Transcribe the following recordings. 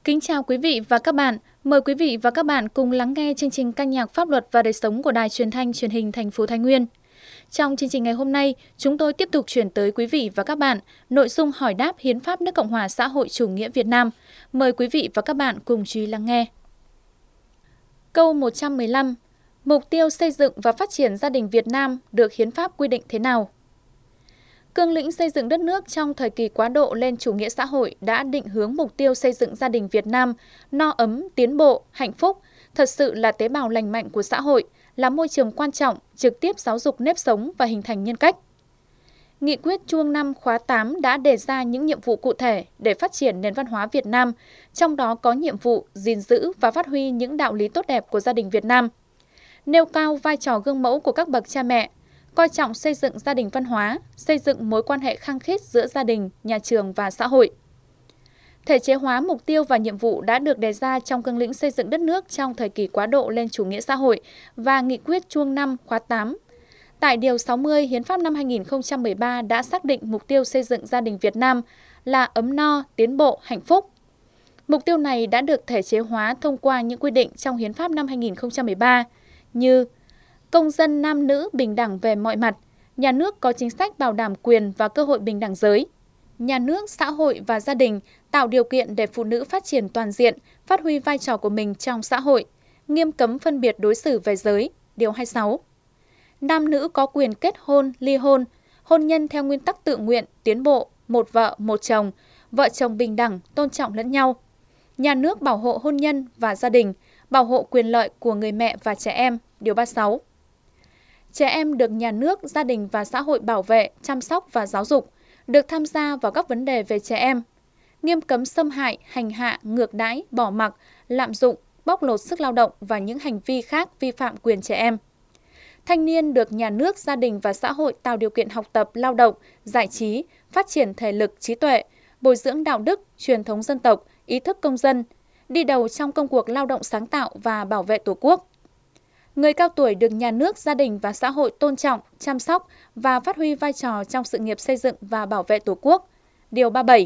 Kính chào quý vị và các bạn. Mời quý vị và các bạn cùng lắng nghe chương trình ca nhạc pháp luật và đời sống của Đài Truyền thanh Truyền hình thành phố Thái Nguyên. Trong chương trình ngày hôm nay, chúng tôi tiếp tục chuyển tới quý vị và các bạn nội dung hỏi đáp Hiến pháp nước Cộng hòa xã hội chủ nghĩa Việt Nam. Mời quý vị và các bạn cùng chú ý lắng nghe. Câu 115. Mục tiêu xây dựng và phát triển gia đình Việt Nam được Hiến pháp quy định thế nào? Cương lĩnh xây dựng đất nước trong thời kỳ quá độ lên chủ nghĩa xã hội đã định hướng mục tiêu xây dựng gia đình Việt Nam no ấm, tiến bộ, hạnh phúc, thật sự là tế bào lành mạnh của xã hội, là môi trường quan trọng, trực tiếp giáo dục nếp sống và hình thành nhân cách. Nghị quyết Trung ương 5 khóa 8 đã đề ra những nhiệm vụ cụ thể để phát triển nền văn hóa Việt Nam, trong đó có nhiệm vụ gìn giữ và phát huy những đạo lý tốt đẹp của gia đình Việt Nam, nêu cao vai trò gương mẫu của các bậc cha mẹ, coi trọng xây dựng gia đình văn hóa, xây dựng mối quan hệ khăng khít giữa gia đình, nhà trường và xã hội. Thể chế hóa mục tiêu và nhiệm vụ đã được đề ra trong cương lĩnh xây dựng đất nước trong thời kỳ quá độ lên chủ nghĩa xã hội và Nghị quyết Trung ương 5 khóa 8. Tại Điều 60, Hiến pháp năm 2013 đã xác định mục tiêu xây dựng gia đình Việt Nam là ấm no, tiến bộ, hạnh phúc. Mục tiêu này đã được thể chế hóa thông qua những quy định trong Hiến pháp năm 2013 như công dân nam nữ bình đẳng về mọi mặt, nhà nước có chính sách bảo đảm quyền và cơ hội bình đẳng giới, nhà nước, xã hội và gia đình tạo điều kiện để phụ nữ phát triển toàn diện, phát huy vai trò của mình trong xã hội, nghiêm cấm phân biệt đối xử về giới, Điều 26. Nam nữ có quyền kết hôn, ly hôn, hôn nhân theo nguyên tắc tự nguyện, tiến bộ, một vợ, một chồng, vợ chồng bình đẳng, tôn trọng lẫn nhau. Nhà nước bảo hộ hôn nhân và gia đình, bảo hộ quyền lợi của người mẹ và trẻ em, Điều 36. Trẻ em được nhà nước, gia đình và xã hội bảo vệ, chăm sóc và giáo dục, được tham gia vào các vấn đề về trẻ em. Nghiêm cấm xâm hại, hành hạ, ngược đãi, bỏ mặc, lạm dụng, bóc lột sức lao động và những hành vi khác vi phạm quyền trẻ em. Thanh niên được nhà nước, gia đình và xã hội tạo điều kiện học tập, lao động, giải trí, phát triển thể lực, trí tuệ, bồi dưỡng đạo đức, truyền thống dân tộc, ý thức công dân, đi đầu trong công cuộc lao động sáng tạo và bảo vệ Tổ quốc. Người cao tuổi được nhà nước, gia đình và xã hội tôn trọng, chăm sóc và phát huy vai trò trong sự nghiệp xây dựng và bảo vệ Tổ quốc. Điều 37.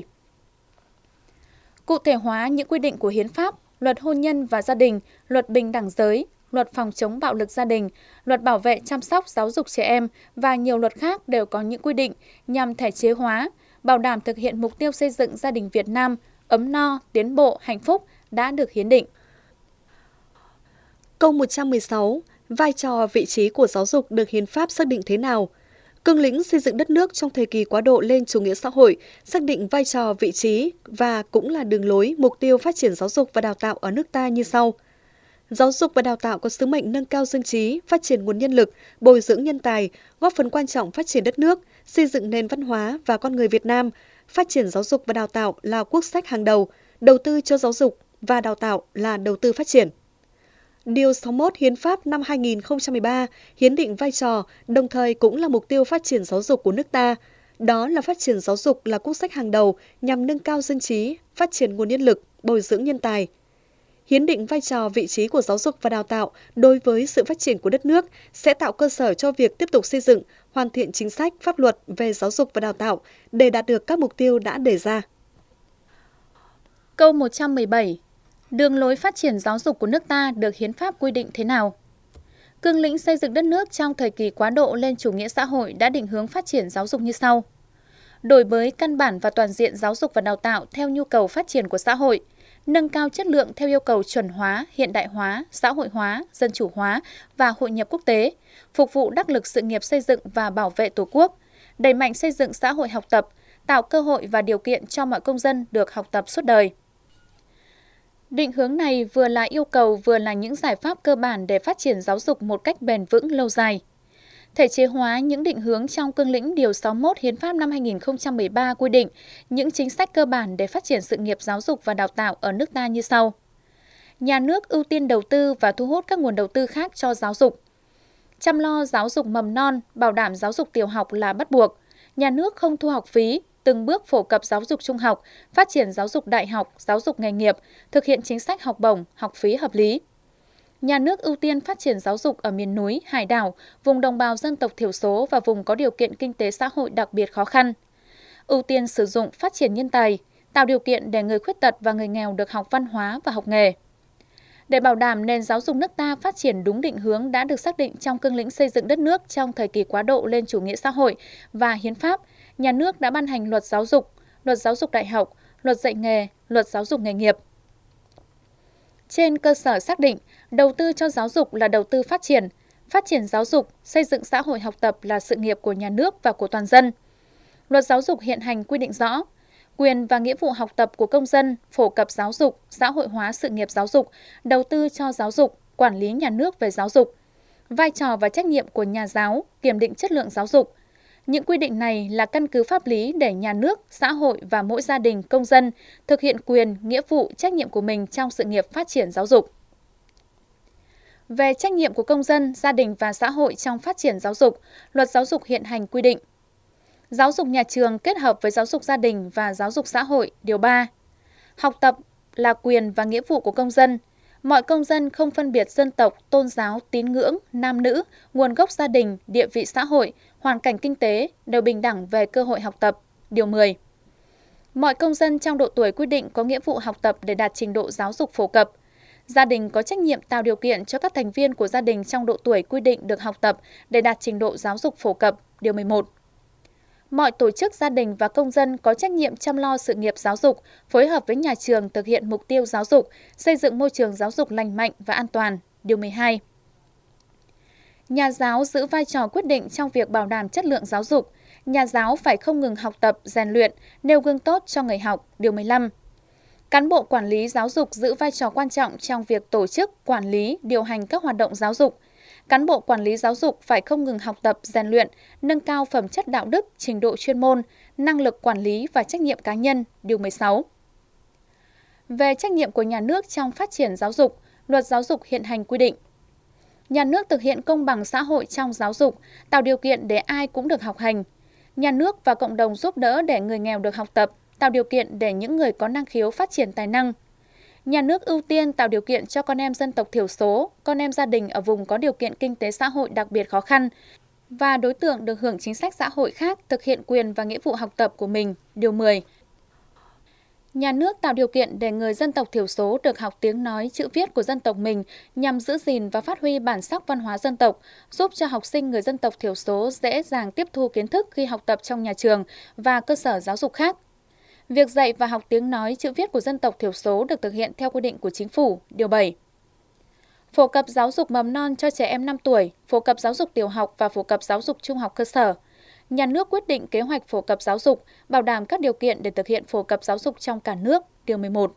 Cụ thể hóa những quy định của Hiến pháp, Luật hôn nhân và gia đình, Luật bình đẳng giới, Luật phòng chống bạo lực gia đình, Luật bảo vệ chăm sóc giáo dục trẻ em và nhiều luật khác đều có những quy định nhằm thể chế hóa, bảo đảm thực hiện mục tiêu xây dựng gia đình Việt Nam ấm no, tiến bộ, hạnh phúc đã được hiến định. Câu 116. Vai trò, vị trí của giáo dục được Hiến pháp xác định thế nào? Cương lĩnh xây dựng đất nước trong thời kỳ quá độ lên chủ nghĩa xã hội xác định vai trò, vị trí và cũng là đường lối, mục tiêu phát triển giáo dục và đào tạo ở nước ta như sau. Giáo dục và đào tạo có sứ mệnh nâng cao dân trí, phát triển nguồn nhân lực, bồi dưỡng nhân tài, góp phần quan trọng phát triển đất nước, xây dựng nền văn hóa và con người Việt Nam. Phát triển giáo dục và đào tạo là quốc sách hàng đầu, đầu tư cho giáo dục và đào tạo là đầu tư phát triển. Điều 61 Hiến pháp năm 2013 hiến định vai trò, đồng thời cũng là mục tiêu phát triển giáo dục của nước ta. Đó là phát triển giáo dục là quốc sách hàng đầu nhằm nâng cao dân trí, phát triển nguồn nhân lực, bồi dưỡng nhân tài. Hiến định vai trò, vị trí của giáo dục và đào tạo đối với sự phát triển của đất nước sẽ tạo cơ sở cho việc tiếp tục xây dựng, hoàn thiện chính sách, pháp luật về giáo dục và đào tạo để đạt được các mục tiêu đã đề ra. Câu 117. Đường lối phát triển giáo dục của nước ta được Hiến pháp quy định thế nào? Cương lĩnh xây dựng đất nước trong thời kỳ quá độ lên chủ nghĩa xã hội đã định hướng phát triển giáo dục như sau. Đổi mới căn bản và toàn diện giáo dục và đào tạo theo nhu cầu phát triển của xã hội, nâng cao chất lượng theo yêu cầu chuẩn hóa, hiện đại hóa, xã hội hóa, dân chủ hóa và hội nhập quốc tế, phục vụ đắc lực sự nghiệp xây dựng và bảo vệ Tổ quốc, đẩy mạnh xây dựng xã hội học tập, tạo cơ hội và điều kiện cho mọi công dân được học tập suốt đời. Định hướng này vừa là yêu cầu vừa là những giải pháp cơ bản để phát triển giáo dục một cách bền vững lâu dài. Thể chế hóa những định hướng trong cương lĩnh Điều 61 Hiến pháp năm 2013 quy định những chính sách cơ bản để phát triển sự nghiệp giáo dục và đào tạo ở nước ta như sau. Nhà nước ưu tiên đầu tư và thu hút các nguồn đầu tư khác cho giáo dục. Chăm lo giáo dục mầm non, bảo đảm giáo dục tiểu học là bắt buộc. Nhà nước không thu học phí, từng bước phổ cập giáo dục trung học, phát triển giáo dục đại học, giáo dục nghề nghiệp, thực hiện chính sách học bổng, học phí hợp lý. Nhà nước ưu tiên phát triển giáo dục ở miền núi, hải đảo, vùng đồng bào dân tộc thiểu số và vùng có điều kiện kinh tế xã hội đặc biệt khó khăn. Ưu tiên sử dụng phát triển nhân tài, tạo điều kiện để người khuyết tật và người nghèo được học văn hóa và học nghề. Để bảo đảm nền giáo dục nước ta phát triển đúng định hướng đã được xác định trong cương lĩnh xây dựng đất nước trong thời kỳ quá độ lên chủ nghĩa xã hội và hiến pháp, nhà nước đã ban hành luật giáo dục đại học, luật dạy nghề, luật giáo dục nghề nghiệp. Trên cơ sở xác định, đầu tư cho giáo dục là đầu tư phát triển giáo dục, xây dựng xã hội học tập là sự nghiệp của nhà nước và của toàn dân. Luật giáo dục hiện hành quy định rõ, quyền và nghĩa vụ học tập của công dân, phổ cập giáo dục, xã hội hóa sự nghiệp giáo dục, đầu tư cho giáo dục, quản lý nhà nước về giáo dục, vai trò và trách nhiệm của nhà giáo, kiểm định chất lượng giáo dục. Những quy định này là căn cứ pháp lý để nhà nước, xã hội và mỗi gia đình, công dân thực hiện quyền, nghĩa vụ, trách nhiệm của mình trong sự nghiệp phát triển giáo dục. Về trách nhiệm của công dân, gia đình và xã hội trong phát triển giáo dục, luật giáo dục hiện hành quy định. Giáo dục nhà trường kết hợp với giáo dục gia đình và giáo dục xã hội, điều 3. Học tập là quyền và nghĩa vụ của công dân. Mọi công dân không phân biệt dân tộc, tôn giáo, tín ngưỡng, nam nữ, nguồn gốc gia đình, địa vị xã hội, hoàn cảnh kinh tế đều bình đẳng về cơ hội học tập, điều 10. Mọi công dân trong độ tuổi quy định có nghĩa vụ học tập để đạt trình độ giáo dục phổ cập. Gia đình có trách nhiệm tạo điều kiện cho các thành viên của gia đình trong độ tuổi quy định được học tập để đạt trình độ giáo dục phổ cập, điều 11. Mọi tổ chức gia đình và công dân có trách nhiệm chăm lo sự nghiệp giáo dục, phối hợp với nhà trường thực hiện mục tiêu giáo dục, xây dựng môi trường giáo dục lành mạnh và an toàn, điều 12. Nhà giáo giữ vai trò quyết định trong việc bảo đảm chất lượng giáo dục. Nhà giáo phải không ngừng học tập, rèn luyện, nêu gương tốt cho người học, điều 15. Cán bộ quản lý giáo dục giữ vai trò quan trọng trong việc tổ chức, quản lý, điều hành các hoạt động giáo dục. Cán bộ quản lý giáo dục phải không ngừng học tập, rèn luyện, nâng cao phẩm chất đạo đức, trình độ chuyên môn, năng lực quản lý và trách nhiệm cá nhân, điều 16. Về trách nhiệm của nhà nước trong phát triển giáo dục, luật giáo dục hiện hành quy định. Nhà nước thực hiện công bằng xã hội trong giáo dục, tạo điều kiện để ai cũng được học hành. Nhà nước và cộng đồng giúp đỡ để người nghèo được học tập, tạo điều kiện để những người có năng khiếu phát triển tài năng. Nhà nước ưu tiên tạo điều kiện cho con em dân tộc thiểu số, con em gia đình ở vùng có điều kiện kinh tế xã hội đặc biệt khó khăn và đối tượng được hưởng chính sách xã hội khác thực hiện quyền và nghĩa vụ học tập của mình, điều 10. Nhà nước tạo điều kiện để người dân tộc thiểu số được học tiếng nói, chữ viết của dân tộc mình nhằm giữ gìn và phát huy bản sắc văn hóa dân tộc, giúp cho học sinh người dân tộc thiểu số dễ dàng tiếp thu kiến thức khi học tập trong nhà trường và cơ sở giáo dục khác. Việc dạy và học tiếng nói, chữ viết của dân tộc thiểu số được thực hiện theo quy định của Chính phủ, điều 7. Phổ cập giáo dục mầm non cho trẻ em 5 tuổi, phổ cập giáo dục tiểu học và phổ cập giáo dục trung học cơ sở. Nhà nước quyết định kế hoạch phổ cập giáo dục, bảo đảm các điều kiện để thực hiện phổ cập giáo dục trong cả nước, điều 11.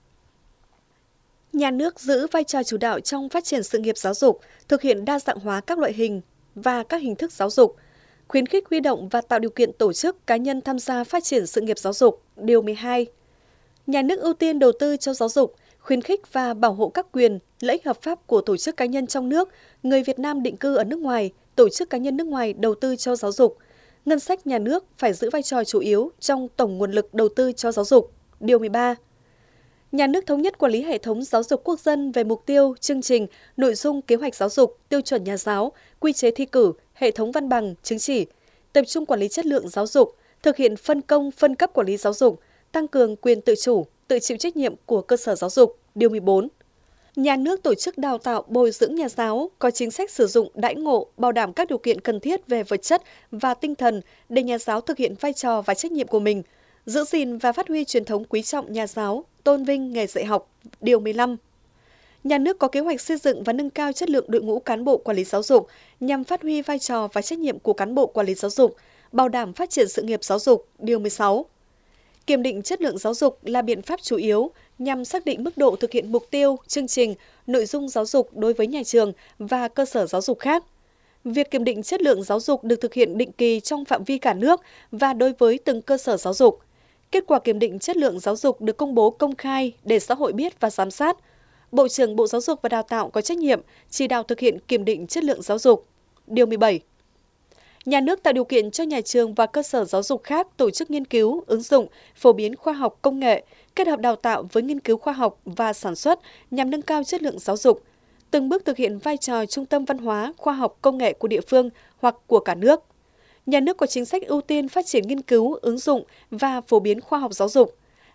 Nhà nước giữ vai trò chủ đạo trong phát triển sự nghiệp giáo dục, thực hiện đa dạng hóa các loại hình và các hình thức giáo dục, khuyến khích huy động và tạo điều kiện tổ chức cá nhân tham gia phát triển sự nghiệp giáo dục, điều 12. Nhà nước ưu tiên đầu tư cho giáo dục, khuyến khích và bảo hộ các quyền, lợi ích hợp pháp của tổ chức cá nhân trong nước, người Việt Nam định cư ở nước ngoài, tổ chức cá nhân nước ngoài đầu tư cho giáo dục. Ngân sách nhà nước phải giữ vai trò chủ yếu trong tổng nguồn lực đầu tư cho giáo dục, điều 13. Nhà nước thống nhất quản lý hệ thống giáo dục quốc dân về mục tiêu, chương trình, nội dung kế hoạch giáo dục, tiêu chuẩn nhà giáo, quy chế thi cử, hệ thống văn bằng, chứng chỉ, tập trung quản lý chất lượng giáo dục, thực hiện phân công, phân cấp quản lý giáo dục, tăng cường quyền tự chủ, tự chịu trách nhiệm của cơ sở giáo dục, điều 14. Nhà nước tổ chức đào tạo bồi dưỡng nhà giáo, có chính sách sử dụng đãi ngộ, bảo đảm các điều kiện cần thiết về vật chất và tinh thần để nhà giáo thực hiện vai trò và trách nhiệm của mình, giữ gìn và phát huy truyền thống quý trọng nhà giáo, tôn vinh nghề dạy học, điều 15. Nhà nước có kế hoạch xây dựng và nâng cao chất lượng đội ngũ cán bộ quản lý giáo dục nhằm phát huy vai trò và trách nhiệm của cán bộ quản lý giáo dục, bảo đảm phát triển sự nghiệp giáo dục, điều 16. Kiểm định chất lượng giáo dục là biện pháp chủ yếu nhằm xác định mức độ thực hiện mục tiêu, chương trình, nội dung giáo dục đối với nhà trường và cơ sở giáo dục khác. Việc kiểm định chất lượng giáo dục được thực hiện định kỳ trong phạm vi cả nước và đối với từng cơ sở giáo dục. Kết quả kiểm định chất lượng giáo dục được công bố công khai để xã hội biết và giám sát. Bộ trưởng Bộ Giáo dục và Đào tạo có trách nhiệm chỉ đạo thực hiện kiểm định chất lượng giáo dục. Điều 17. Nhà nước tạo điều kiện cho nhà trường và cơ sở giáo dục khác tổ chức nghiên cứu, ứng dụng, phổ biến khoa học công nghệ, kết hợp đào tạo với nghiên cứu khoa học và sản xuất nhằm nâng cao chất lượng giáo dục, từng bước thực hiện vai trò trung tâm văn hóa, khoa học công nghệ của địa phương hoặc của cả nước. Nhà nước có chính sách ưu tiên phát triển nghiên cứu, ứng dụng và phổ biến khoa học giáo dục.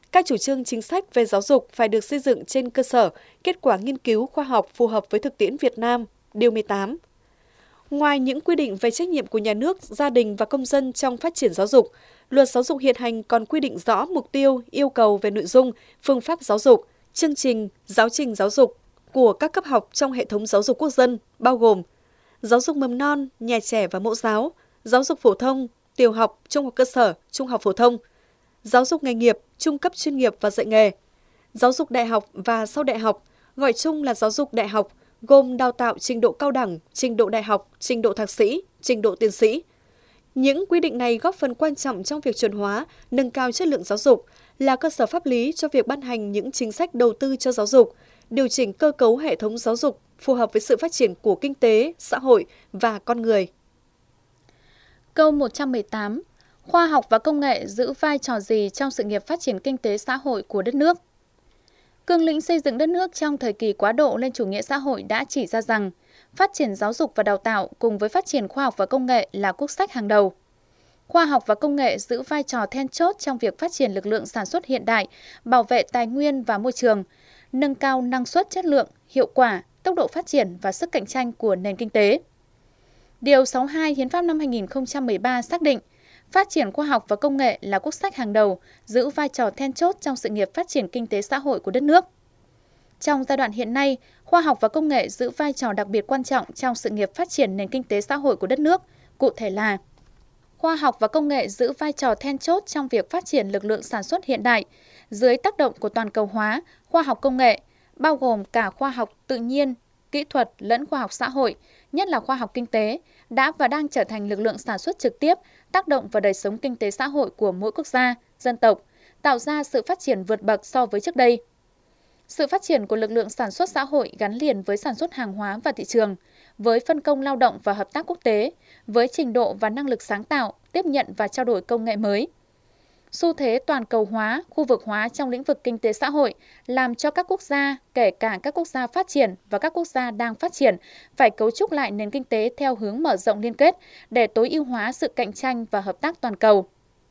Các chủ trương chính sách về giáo dục phải được xây dựng trên cơ sở kết quả nghiên cứu khoa học phù hợp với thực tiễn Việt Nam. Điều 18. Ngoài những quy định về trách nhiệm của nhà nước, gia đình và công dân trong phát triển giáo dục, Luật Giáo dục hiện hành còn quy định rõ mục tiêu, yêu cầu về nội dung, phương pháp giáo dục, chương trình giáo dục của các cấp học trong hệ thống giáo dục quốc dân, bao gồm giáo dục mầm non, nhà trẻ và mẫu giáo, giáo dục phổ thông, tiểu học, trung học cơ sở, trung học phổ thông, giáo dục nghề nghiệp, trung cấp chuyên nghiệp và dạy nghề, giáo dục đại học và sau đại học, gọi chung là giáo dục đại học, gồm đào tạo trình độ cao đẳng, trình độ đại học, trình độ thạc sĩ, trình độ tiến sĩ. Những quy định này góp phần quan trọng trong việc chuẩn hóa, nâng cao chất lượng giáo dục, là cơ sở pháp lý cho việc ban hành những chính sách đầu tư cho giáo dục, điều chỉnh cơ cấu hệ thống giáo dục phù hợp với sự phát triển của kinh tế, xã hội và con người. Câu 118. Khoa học và công nghệ giữ vai trò gì trong sự nghiệp phát triển kinh tế xã hội của đất nước? Cương lĩnh xây dựng đất nước trong thời kỳ quá độ lên chủ nghĩa xã hội đã chỉ ra rằng phát triển giáo dục và đào tạo cùng với phát triển khoa học và công nghệ là quốc sách hàng đầu. Khoa học và công nghệ giữ vai trò then chốt trong việc phát triển lực lượng sản xuất hiện đại, bảo vệ tài nguyên và môi trường, nâng cao năng suất, chất lượng, hiệu quả, tốc độ phát triển và sức cạnh tranh của nền kinh tế. Điều 62 Hiến pháp năm 2013 xác định phát triển khoa học và công nghệ là quốc sách hàng đầu, giữ vai trò then chốt trong sự nghiệp phát triển kinh tế xã hội của đất nước. Trong giai đoạn hiện nay, khoa học và công nghệ giữ vai trò đặc biệt quan trọng trong sự nghiệp phát triển nền kinh tế xã hội của đất nước, cụ thể là khoa học và công nghệ giữ vai trò then chốt trong việc phát triển lực lượng sản xuất hiện đại dưới tác động của toàn cầu hóa, khoa học công nghệ, bao gồm cả khoa học tự nhiên, kỹ thuật lẫn khoa học xã hội, nhất là khoa học kinh tế, đã và đang trở thành lực lượng sản xuất trực tiếp, tác động vào đời sống kinh tế xã hội của mỗi quốc gia, dân tộc, tạo ra sự phát triển vượt bậc so với trước đây. Sự phát triển của lực lượng sản xuất xã hội gắn liền với sản xuất hàng hóa và thị trường, với phân công lao động và hợp tác quốc tế, với trình độ và năng lực sáng tạo, tiếp nhận và trao đổi công nghệ mới. Xu thế toàn cầu hóa, khu vực hóa trong lĩnh vực kinh tế xã hội làm cho các quốc gia, kể cả các quốc gia phát triển và các quốc gia đang phát triển, phải cấu trúc lại nền kinh tế theo hướng mở rộng liên kết để tối ưu hóa sự cạnh tranh và hợp tác toàn cầu.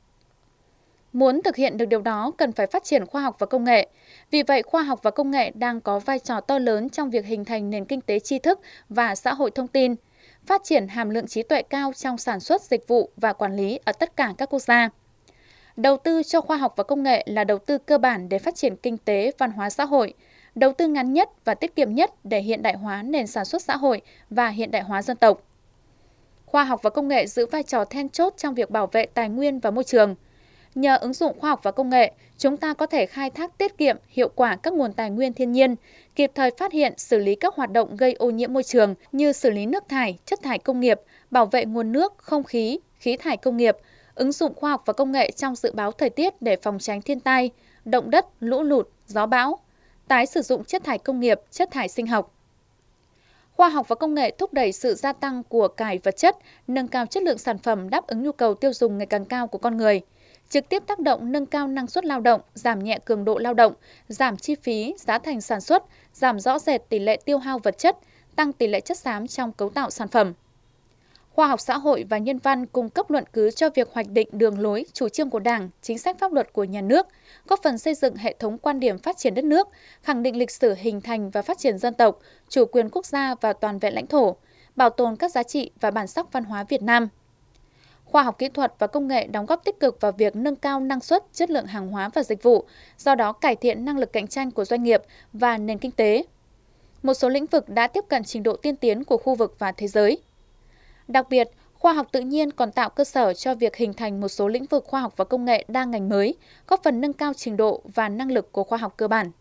Muốn thực hiện được điều đó cần phải phát triển khoa học và công nghệ. Vì vậy, khoa học và công nghệ đang có vai trò to lớn trong việc hình thành nền kinh tế tri thức và xã hội thông tin, phát triển hàm lượng trí tuệ cao trong sản xuất, dịch vụ và quản lý ở tất cả các quốc gia. Đầu tư cho khoa học và công nghệ là đầu tư cơ bản để phát triển kinh tế, văn hóa xã hội, đầu tư ngắn nhất và tiết kiệm nhất để hiện đại hóa nền sản xuất xã hội và hiện đại hóa dân tộc. Khoa học và công nghệ giữ vai trò then chốt trong việc bảo vệ tài nguyên và môi trường. Nhờ ứng dụng khoa học và công nghệ, chúng ta có thể khai thác tiết kiệm, hiệu quả các nguồn tài nguyên thiên nhiên, kịp thời phát hiện, xử lý các hoạt động gây ô nhiễm môi trường như xử lý nước thải, chất thải công nghiệp, bảo vệ nguồn nước, không khí, khí thải công nghiệp, ứng dụng khoa học và công nghệ trong dự báo thời tiết để phòng tránh thiên tai, động đất, lũ lụt, gió bão, tái sử dụng chất thải công nghiệp, chất thải sinh học. Khoa học và công nghệ thúc đẩy sự gia tăng của cải vật chất, nâng cao chất lượng sản phẩm đáp ứng nhu cầu tiêu dùng ngày càng cao của con người, trực tiếp tác động nâng cao năng suất lao động, giảm nhẹ cường độ lao động, giảm chi phí, giá thành sản xuất, giảm rõ rệt tỷ lệ tiêu hao vật chất, tăng tỷ lệ chất xám trong cấu tạo sản phẩm. Khoa học xã hội và nhân văn cung cấp luận cứ cho việc hoạch định đường lối, chủ trương của Đảng, chính sách pháp luật của nhà nước, góp phần xây dựng hệ thống quan điểm phát triển đất nước, khẳng định lịch sử hình thành và phát triển dân tộc, chủ quyền quốc gia và toàn vẹn lãnh thổ, bảo tồn các giá trị và bản sắc văn hóa Việt Nam. Khoa học kỹ thuật và công nghệ đóng góp tích cực vào việc nâng cao năng suất, chất lượng hàng hóa và dịch vụ, do đó cải thiện năng lực cạnh tranh của doanh nghiệp và nền kinh tế. Một số lĩnh vực đã tiếp cận trình độ tiên tiến của khu vực và thế giới. Đặc biệt, khoa học tự nhiên còn tạo cơ sở cho việc hình thành một số lĩnh vực khoa học và công nghệ đa ngành mới, góp phần nâng cao trình độ và năng lực của khoa học cơ bản.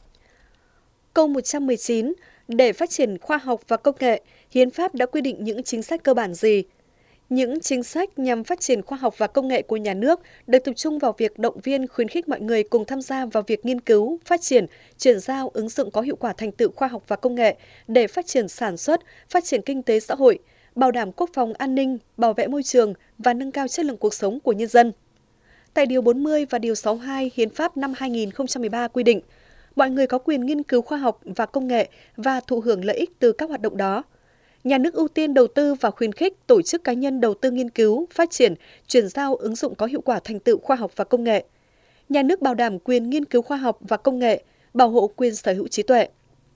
Câu 119. Để phát triển khoa học và công nghệ, Hiến pháp đã quy định những chính sách cơ bản gì? Những chính sách nhằm phát triển khoa học và công nghệ của nhà nước được tập trung vào việc động viên, khuyến khích mọi người cùng tham gia vào việc nghiên cứu, phát triển, chuyển giao, ứng dụng có hiệu quả thành tựu khoa học và công nghệ để phát triển sản xuất, phát triển kinh tế xã hội, bảo đảm quốc phòng an ninh, bảo vệ môi trường và nâng cao chất lượng cuộc sống của nhân dân. Tại Điều 40 và Điều 62 Hiến pháp năm 2013 quy định, mọi người có quyền nghiên cứu khoa học và công nghệ và thụ hưởng lợi ích từ các hoạt động đó. Nhà nước ưu tiên đầu tư và khuyến khích tổ chức cá nhân đầu tư nghiên cứu, phát triển, chuyển giao, ứng dụng có hiệu quả thành tựu khoa học và công nghệ. Nhà nước bảo đảm quyền nghiên cứu khoa học và công nghệ, bảo hộ quyền sở hữu trí tuệ.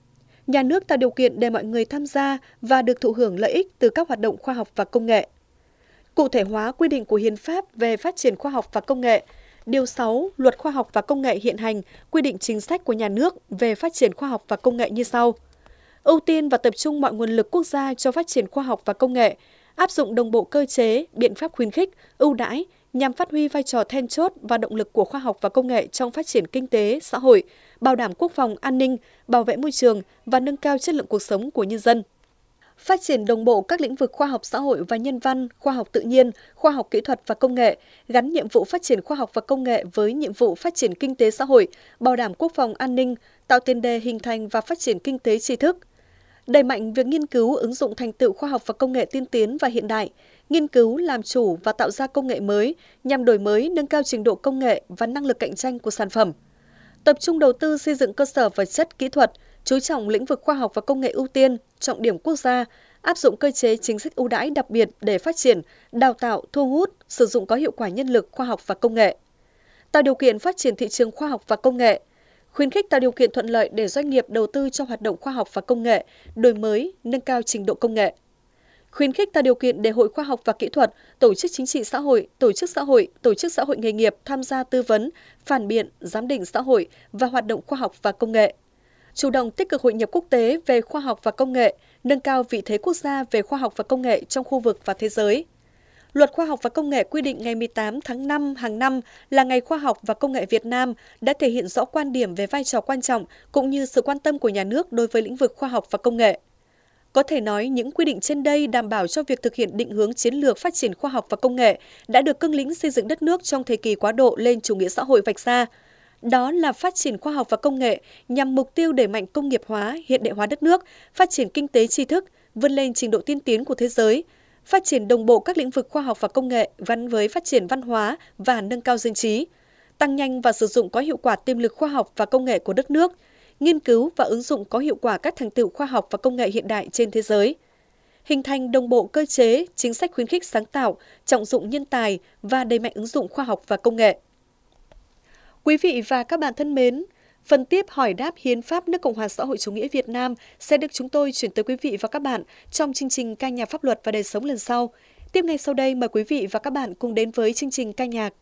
Nhà nước tạo điều kiện để mọi người tham gia và được thụ hưởng lợi ích từ các hoạt động khoa học và công nghệ. Cụ thể hóa quy định của Hiến pháp về phát triển khoa học và công nghệ. Điều 6 Luật Khoa học và Công nghệ hiện hành quy định chính sách của nhà nước về phát triển khoa học và công nghệ như sau. Ưu tiên và tập trung mọi nguồn lực quốc gia cho phát triển khoa học và công nghệ, áp dụng đồng bộ cơ chế, biện pháp khuyến khích, ưu đãi nhằm phát huy vai trò then chốt và động lực của khoa học và công nghệ trong phát triển kinh tế, xã hội, bảo đảm quốc phòng, an ninh, bảo vệ môi trường và nâng cao chất lượng cuộc sống của nhân dân. Phát triển đồng bộ các lĩnh vực khoa học xã hội và nhân văn, khoa học tự nhiên, khoa học kỹ thuật và công nghệ, gắn nhiệm vụ phát triển khoa học và công nghệ với nhiệm vụ phát triển kinh tế xã hội, bảo đảm quốc phòng an ninh, tạo tiền đề hình thành và phát triển kinh tế tri thức. Đẩy mạnh việc nghiên cứu ứng dụng thành tựu khoa học và công nghệ tiên tiến và hiện đại, nghiên cứu, làm chủ và tạo ra công nghệ mới nhằm đổi mới, nâng cao trình độ công nghệ và năng lực cạnh tranh của sản phẩm. Tập trung đầu tư xây dựng cơ sở vật chất kỹ thuật, chú trọng lĩnh vực khoa học và công nghệ ưu tiên, trọng điểm quốc gia, áp dụng cơ chế chính sách ưu đãi đặc biệt để phát triển, đào tạo, thu hút, sử dụng có hiệu quả nhân lực khoa học và công nghệ. Tạo điều kiện phát triển thị trường khoa học và công nghệ, khuyến khích tạo điều kiện thuận lợi để doanh nghiệp đầu tư cho hoạt động khoa học và công nghệ, đổi mới, nâng cao trình độ công nghệ. Khuyến khích tạo điều kiện để Hội Khoa học và Kỹ thuật, Tổ chức Chính trị Xã hội, Tổ chức xã hội nghề nghiệp tham gia tư vấn, phản biện, giám định xã hội và hoạt động khoa học và công nghệ. Chủ động tích cực hội nhập quốc tế về khoa học và công nghệ, nâng cao vị thế quốc gia về khoa học và công nghệ trong khu vực và thế giới. Luật Khoa học và Công nghệ quy định ngày 18 tháng 5 hàng năm là Ngày Khoa học và Công nghệ Việt Nam đã thể hiện rõ quan điểm về vai trò quan trọng cũng như sự quan tâm của nhà nước đối với lĩnh vực khoa học và công nghệ. Có thể nói, những quy định trên đây đảm bảo cho việc thực hiện định hướng chiến lược phát triển khoa học và công nghệ đã được cương lĩnh xây dựng đất nước trong thời kỳ quá độ lên chủ nghĩa xã hội vạch ra. Đó là phát triển khoa học và công nghệ nhằm mục tiêu đẩy mạnh công nghiệp hóa, hiện đại hóa đất nước, phát triển kinh tế tri thức, vươn lên trình độ tiên tiến của thế giới, phát triển đồng bộ các lĩnh vực khoa học và công nghệ gắn với phát triển văn hóa và nâng cao dân trí, tăng nhanh và sử dụng có hiệu quả tiềm lực khoa học và công nghệ của đất nước, nghiên cứu và ứng dụng có hiệu quả các thành tựu khoa học và công nghệ hiện đại trên thế giới, hình thành đồng bộ cơ chế, chính sách khuyến khích sáng tạo, trọng dụng nhân tài và đẩy mạnh ứng dụng khoa học và công nghệ. Quý vị và các bạn thân mến, phần tiếp hỏi đáp Hiến pháp nước Cộng hòa xã hội chủ nghĩa Việt Nam sẽ được chúng tôi chuyển tới quý vị và các bạn trong chương trình ca nhạc pháp luật và đời sống lần sau. Tiếp ngay sau đây mời quý vị và các bạn cùng đến với chương trình ca nhạc.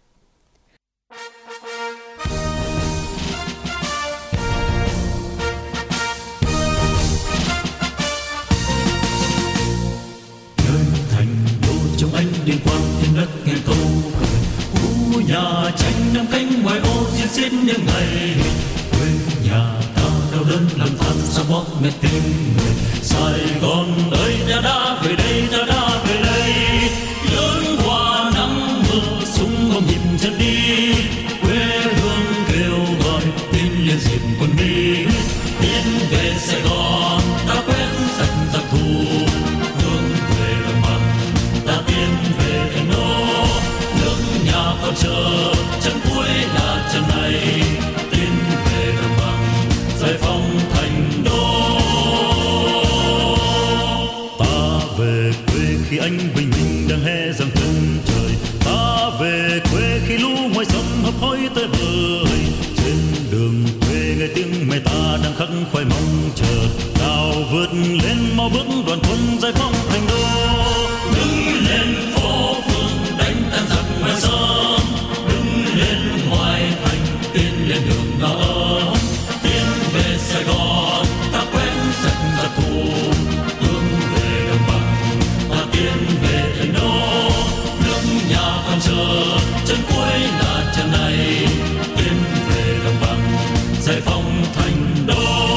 Trong anh liên quan trên đất nghe câu cười nhà tranh năm cánh ngoài ô diễn xiết những ngày quê nhà ta đau đớn lầm than sao bóp mẹ tim người Sài Gòn ơi ta đã về đây lớn hoa nắng mưa súng bom nhịp chân đi quê hương kêu gọi tin liên dịp quân đi tiến về Sài Gòn ta quét sạch giặc thù hướng về đồng bằng ta tiến về thành đô nước nhà còn chờ chân cuối là chân này tiến về đồng bằng giải phóng thành đô ta về quê khi anh bình minh đang hé giăng chân trời ta về quê khi lũ ngoài sông hấp hối tới bơi trên đường quê nghe tiếng mẹ ta đang khắc khoải mong chờ nào vượt lên mau bước đoàn quân giải phóng thành đô đứng lên phố phường đánh tan giặc ngoài sông đứng lên ngoài thành tiến lên đường đỏ ấm tiến về Sài Gòn ta quét sạch giặc thù hướng về đồng bằng ta tiến về thành đô nước nhà còn chờ chân cuối là chân này tiến về đồng bằng giải phóng thành đô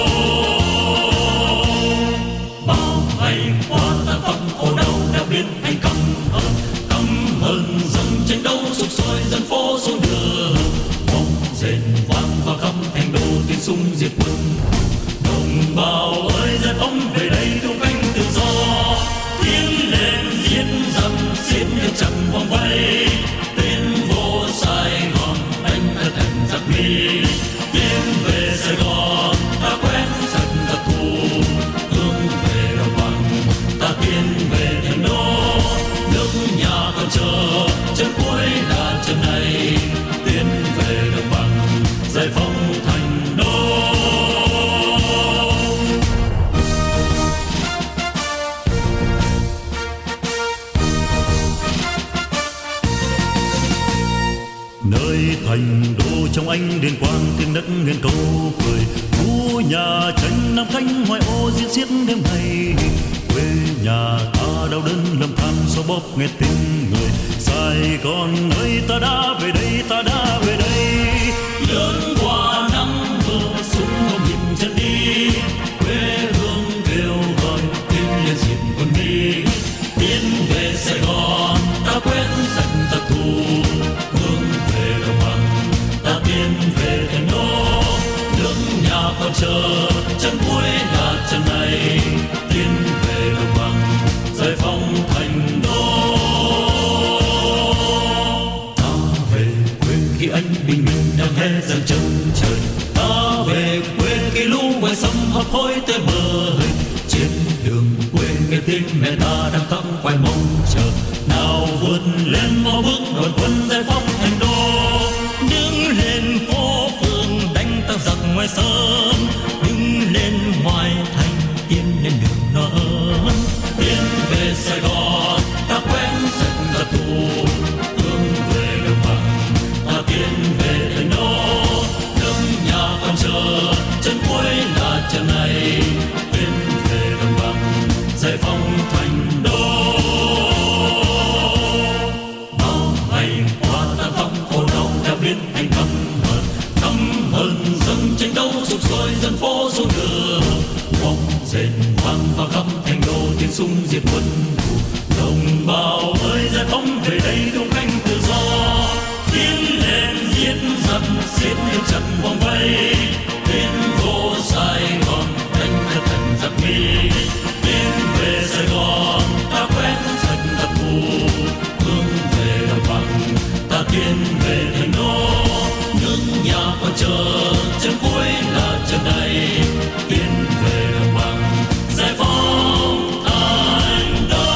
bao ngày qua ta tóc khổ đau đã biến thành căm hờn dâng tranh đấu sục sôi dân phố xuống đường bom rền vang vào khắp thành đô tiếng súng diệt quân đồng bào ơi giải phóng về đây tung cánh tự do tiến lên giết giặc xiết nhẫn chặt vòng vây tiến vô Sài Gòn đánh thật thành giặc Mỹ tiến về Sài Gòn ta quét sạch giặc thù hướng về đồng bằng ta tiến về thành đô nước nhà còn chờ chân cuối là chân này tiến về thành đô, trong ánh đền quang tiếng đất ngân câu cười. Khu nhà tranh Nam Khánh ngoài ô diễn xiết đêm nay. Quê nhà ta đau đớn lầm than gió bóp nghe tiếng người. Sài Gòn ơi ta đã về đây, ta đã về đây. Lớn qua năm mưa xuống không nhìn chân đi. Quê hương kêu gọi tiếng lên dịp quân đi. Tiến về Sài Gòn ta quét sạch giặc thù. Hướng về đồng bằng ta tiến về thành đô. Nước nhà còn chờ chân cuối là chân này. Tiến về đồng bằng giải phóng thành đô. Ta về quê khi anh bình minh đang hé dần chân trời. Ta về quê khi lũ ngoài sông hấp hối tới bờ. Trên đường quê nghe tiếng mẹ ta đang khóc quay mong chờ. Nào vượt lên mau bước đoàn quân giải phóng thành đô. Đứng lên phố phường đánh tăng giặc ngoài sớm. Đứng lên ngoài thành tiến lên đường non. Tiến về Sài Gòn ta quét sạch giặc thù. Hướng về đồng bằng ta tiến về thành đô. Nước nhà còn chờ chân cuối là chân này. Tiến về đồng bằng giải phóng thành đô. Bao ngày qua ta khóc khổ đau đã biến thành căm hờn dâng tranh đấu sục sôi dân phố xuống đường. Bóng rền vang vào khắp thành đô tiếng súng diệt quân thù. Đồng bào ơi giải phóng về đây tung cánh tự do. Tiến lên giết giặc xiết lên chặt vòng vây. Tiến vô Sài Gòn đánh thật thành giặc Mỹ. Tiến về Sài Gòn ta quét sạch giặc thù. Hướng về đồng bằng ta tiến về thành đô. Nước nhà còn chờ chân cuối là chân này. Tiến về đồng bằng giải phóng thành đô.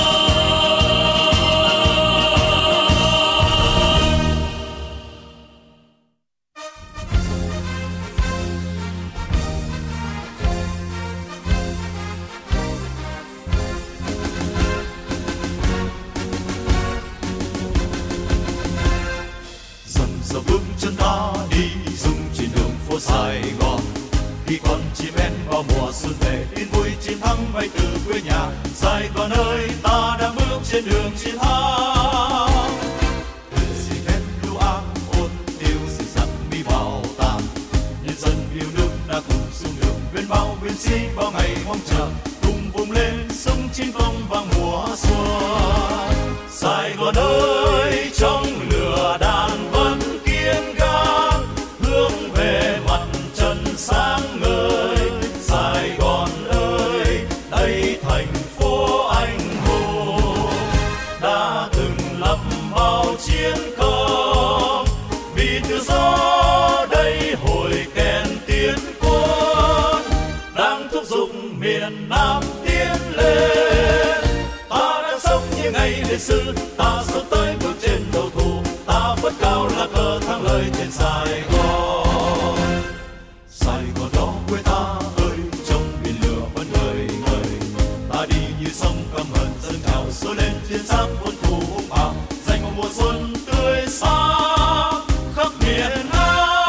Dần dần bước chân ta đi dung trên đường phố Sài Gòn. Khi con chim én vào mùa xuân về, tin vui chiến thắng bay từ quê nhà. Sài Gòn ơi ta đang bước trên đường chiến thắng. Từ gì phép lưu áng ôn tiêu sự giặc mi bảo tàng. Nhân dân yêu nước đã cùng xuống đường bên bao biên sĩ bao ngày mong chờ. Cùng vùng lên sông chiến công vang mùa xuân. Sài Gòn ơi trong lửa đàn vẫn kiên gan. Hướng về mặt trần sáng ngời. Sài Gòn ơi đây thành phố anh hùng. Đã từng lập bao chiến công. Vì tự do đây hồi kèn tiến quân. Đang thúc giục miền Nam tiến lên. Ta đang sống như ngày lịch sử. Ta sống tới bước trên đầu thù. Ta phất cao lá cờ thắng lợi trên Sài Gòn. Sài Gòn đó quê ta ơi, trong biển lửa vẫn ngời ngời. Ta đi như sông căm hờn dâng trào sôi lên trên xác quân thù hung bạo. Dành một mùa xuân tươi sáng khắp miền Nam.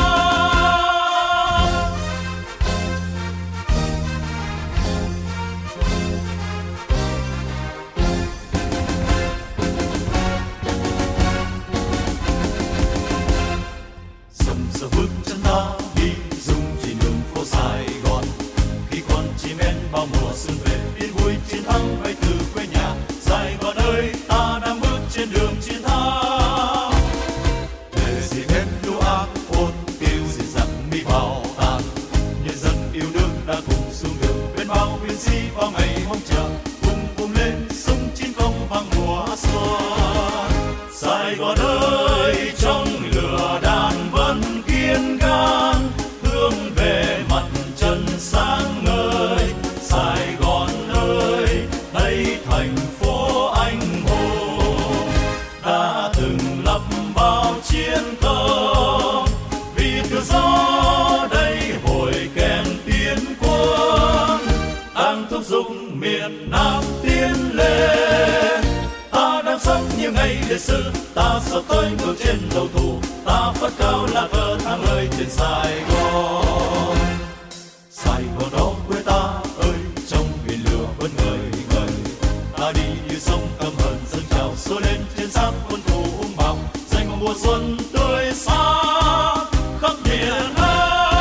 Dầm dầm bước chân ta đi dung trên đường phố Sài Gòn. Khi con chim én bao mùa xuân về, tin vui chiến thắng bay từ quê nhà. Sài Gòn ơi ta đang bước trên đường chiến thắng. Để gì hết lưu ác ôn tiêu diệt giặc mi bảo tàng. Nhân dân yêu nước đã cùng xuống đường bên bao biên sĩ bao ngày mong chờ. Cùng cùng lên sông chiến công vang mùa xuân. Sài Gòn ơi trong lửa đàn vẫn kiên gan. Hướng về mặt trần sáng ngời. Sài Gòn ơi đây thành phố anh hùng. Đã từng lập bao chiến công. Vì tự do đây hồi kèn tiến quân. Đang thúc giục miền Nam tiến lên. Ta đang sống như ngày lịch sử, ta sắp tới ngược trên đầu thù, ta phất cao lá cờ thắng lợi trên Sài Gòn. Sài Gòn đó quê ta ơi, trong biển lửa vẫn ngời ngời, ta đi như sông căm hận dâng trào sôi lên trên xác quân thù hung bạo, danh một mùa xuân tươi sáng khắp miền Nam.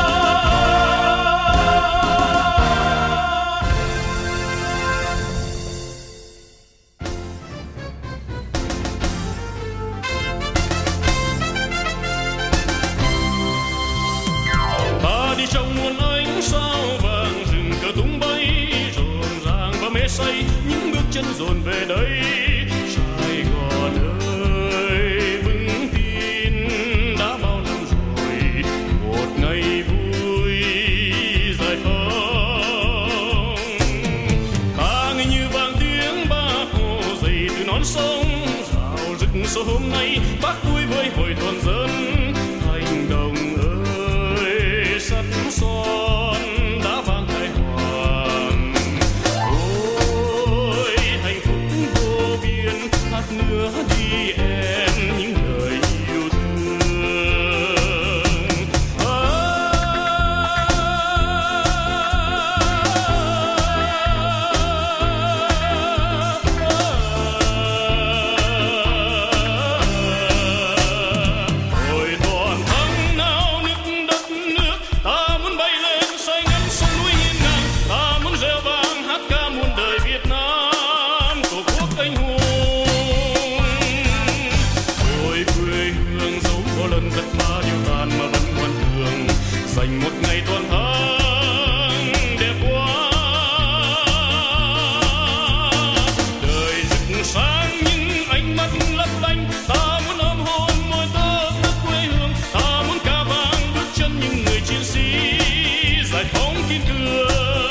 Ta đi trong muôn ánh sao vàng, rừng cờ tung bay rộn ràng và mê say, những bước chân dồn về đây. Sài Gòn ơi vững tin đã bao năm rồi, một ngày vui giải phóng. Ta nghe như vang tiếng Bác Hồ dậy từ non sông, rào rực số hôm nay Bác vui với hội toàn dân. Hành động ơi sắt son đã vang khai hoàng, ôi hạnh phúc vô biên, hát nữa đi em những lời yêu thương. Ôi toàn thắng nao nức đất nước, ta muốn bay lên xoay ngắm sông núi hiên ngang, ta muốn reo vang hát ca muôn đời Việt Nam, tổ quốc anh hùng. Ôi quê hương dẫu có lần rất ba điều tàn mà vẫn ngoan cường, dành một ngày toàn thắng đẹp quá. Đời rực sáng những ánh mắt lấp lánh, ta muốn ôm hôn môi tơ đất quê hương, ta muốn ca vang bước chân những người chiến sĩ giải phóng kiên cường.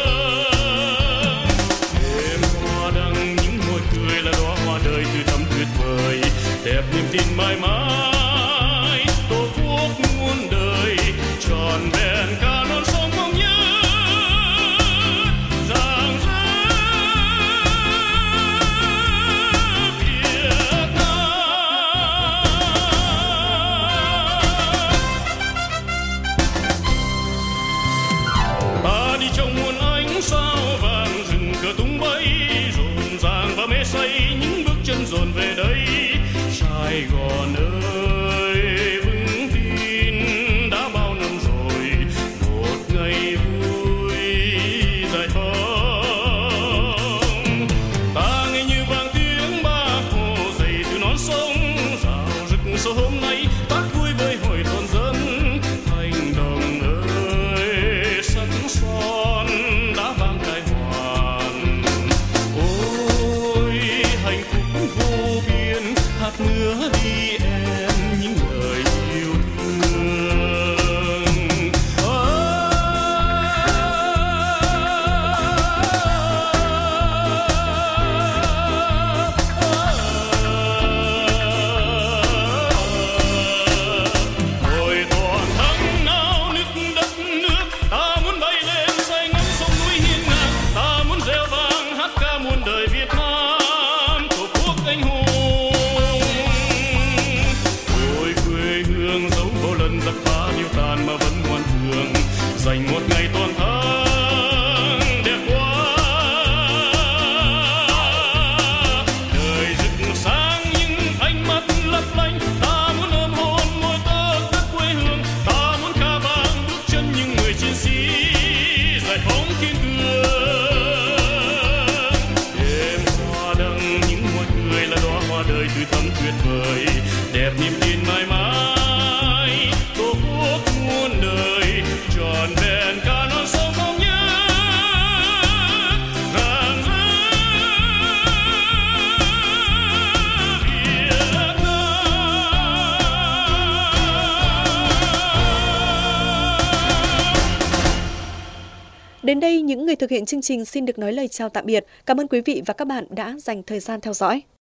Đêm hoa đăng những môi cười là đóa hoa đời từ thắm tuyệt vời, đẹp niềm tin mãi mãi tổ quốc muôn đời, tròn vẹn cả non sông mong nhớ rạng rỡ Việt Nam. Ta đi trong muôn ánh sao vàng, rừng cờ tung bay rộn ràng và mê say, những bước chân dồn về đây. Sài Gòn ơi vững tin đã bao năm rồi, một ngày vui giải phóng. Ta nghe như vang tiếng Bác Hồ dậy từ non sông, rào rực số hôm nay Bác vui với hội toàn dân. Hành động ơi sắt son đã vang khai hoàng, ôi hạnh phúc vô biên, hát nữa đi em những lời yêu thương. Ôi toàn thắng nao nức đất nước, ta muốn bay lên xoay ngắm sông núi hiên ngang, ta muốn reo vang hát ca muôn đời Việt Nam, tổ quốc anh hùng. Ôi quê hương dẫu có lần giặc phá điều tàn mà vẫn ngoan cường, dành một ngày toàn thắng đẹp quá. Đời rực sáng những ánh mắt lấp lánh, ta muốn ôm hôn môi tơ đất quê hương, ta muốn ca vang bước chân những người chiến sĩ giải phóng kiên cường. Đêm hoa đăng những môi cười là đóa hoa đời từ thắm tuyệt vời, đẹp niềm tin mãi mãi tổ quốc muôn đời, tròn vẹn cả non sông mong nhớ rạng rỡ Việt Nam. Đến đây, những người thực hiện chương trình xin được nói lời chào tạm biệt. Cảm ơn quý vị và các bạn đã dành thời gian theo dõi.